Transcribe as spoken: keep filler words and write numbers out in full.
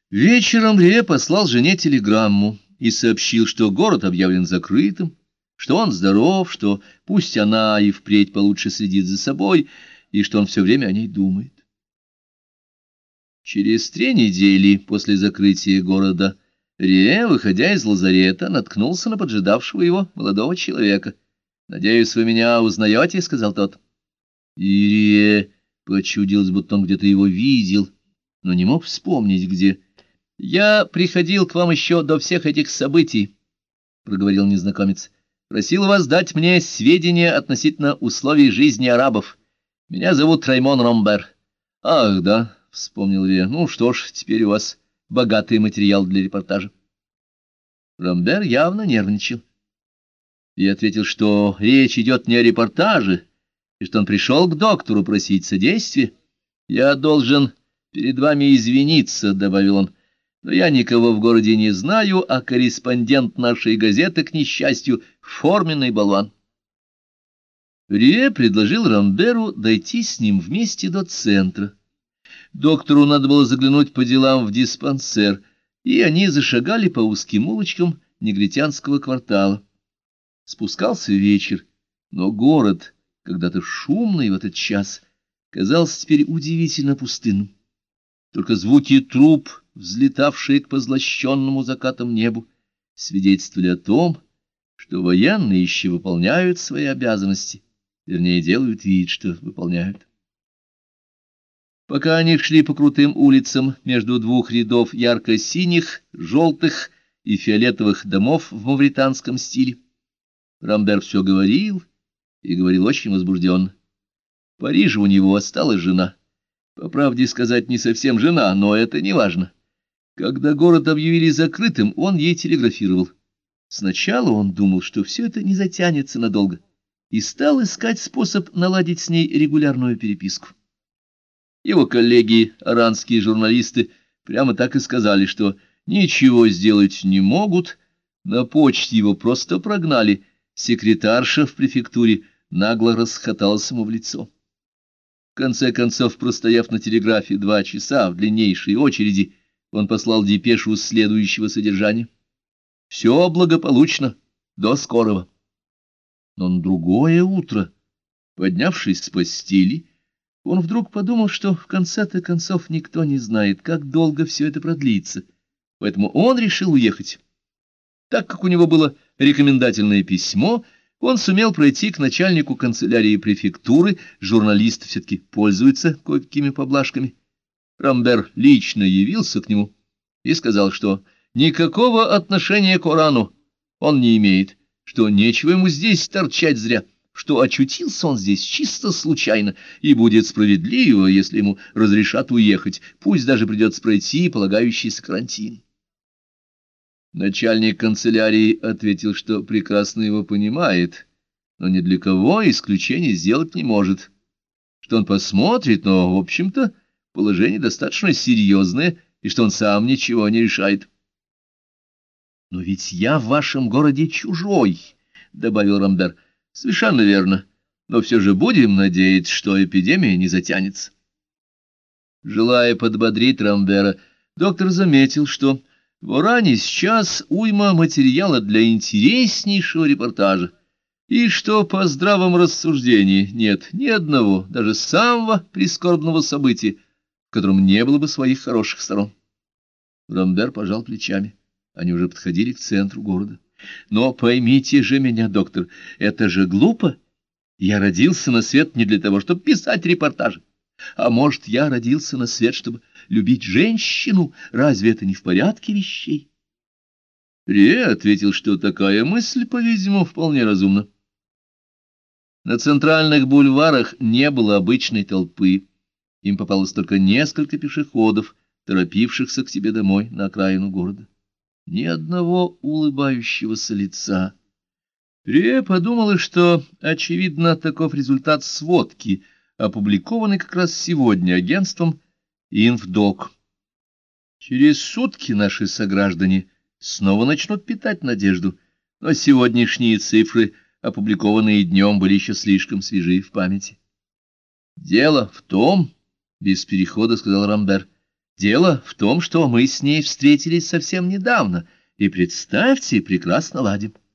Вечером Ре послал жене телеграмму и сообщил, что город объявлен закрытым, что он здоров, что пусть она и впредь получше следит за собой, и что он все время о ней думает. Через три недели после закрытия города Ре, выходя из лазарета, наткнулся на поджидавшего его молодого человека. «Надеюсь, вы меня узнаете?» — сказал тот. И Ре почудилось, будто он где-то его видел, но не мог вспомнить, где. «Я приходил к вам еще до всех этих событий», — проговорил незнакомец. «Просил вас дать мне сведения относительно условий жизни арабов. Меня зовут Раймон Ромбер». «Ах, да», — вспомнил я. «Ну что ж, теперь у вас богатый материал для репортажа». Ромбер явно нервничал. Я ответил, что речь идет не о репортаже, и что он пришел к доктору просить содействия. «Я должен перед вами извиниться», — добавил он. «Но я никого в городе не знаю, а корреспондент нашей газеты, к несчастью, форменный болван». Рие предложил Ромберу дойти с ним вместе до центра. Доктору надо было заглянуть по делам в диспансер, и они зашагали по узким улочкам негритянского квартала. Спускался вечер, но город, когда-то шумный в этот час, казался теперь удивительно пустынным. Только звуки труб, взлетавшие к позлощенному закатом небу, свидетельствовали о том, что военные еще выполняют свои обязанности, вернее, делают вид, что выполняют. Пока они шли по крутым улицам между двух рядов ярко-синих, желтых и фиолетовых домов в мавританском стиле, Ромбер все говорил и говорил очень возбужденно. В Париже у него осталась жена. По правде сказать, не совсем жена, но это не важно. Когда город объявили закрытым, он ей телеграфировал. Сначала он думал, что все это не затянется надолго, и стал искать способ наладить с ней регулярную переписку. Его коллеги, аранские журналисты, прямо так и сказали, что ничего сделать не могут, на почте его просто прогнали, секретарша в префектуре нагло расхоталась ему в лицо. В конце концов, простояв на телеграфе два часа в длиннейшей очереди, он послал депешу следующего содержания. «Все благополучно. До скорого». Но на другое утро, поднявшись с постели, он вдруг подумал, что в конце-то концов никто не знает, как долго все это продлится, поэтому он решил уехать. Так как у него было рекомендательное письмо, он сумел пройти к начальнику канцелярии префектуры, журналисты все-таки пользуются кое-какими поблажками. Ромбер лично явился к нему и сказал, что никакого отношения к Корану он не имеет, что нечего ему здесь торчать зря, что очутился он здесь чисто случайно, и будет справедливо, если ему разрешат уехать, пусть даже придется пройти полагающийся карантин. Начальник канцелярии ответил, что прекрасно его понимает, но ни для кого исключения сделать не может, что он посмотрит, но, в общем-то, положение достаточно серьезное, и что он сам ничего не решает. «Но ведь я в вашем городе чужой», — добавил Ромбер. «Совершенно верно, но все же будем надеяться, что эпидемия не затянется». Желая подбодрить Ромбера, доктор заметил, что в Оране сейчас уйма материала для интереснейшего репортажа, и что по здравому рассуждению нет ни одного, даже самого прискорбного события, в котором не было бы своих хороших сторон. Ромбер пожал плечами. Они уже подходили к центру города. «Но поймите же меня, доктор, это же глупо. Я родился на свет не для того, чтобы писать репортажи. А может, я родился на свет, чтобы любить женщину? Разве это не в порядке вещей?» Ре ответил, что такая мысль, по-видимому, вполне разумна. На центральных бульварах не было обычной толпы. Им попалось только несколько пешеходов, торопившихся к себе домой на окраину города. Ни одного улыбающегося лица. Ре подумала, что, очевидно, таков результат сводки, опубликованной как раз сегодня агентством «Инфдок». Через сутки наши сограждане снова начнут питать надежду, но сегодняшние цифры, опубликованные днем, были еще слишком свежи в памяти. «Дело в том, — без перехода сказал Ромбер, — Дело в том, что мы с ней встретились совсем недавно, и, представьте, прекрасно ладим.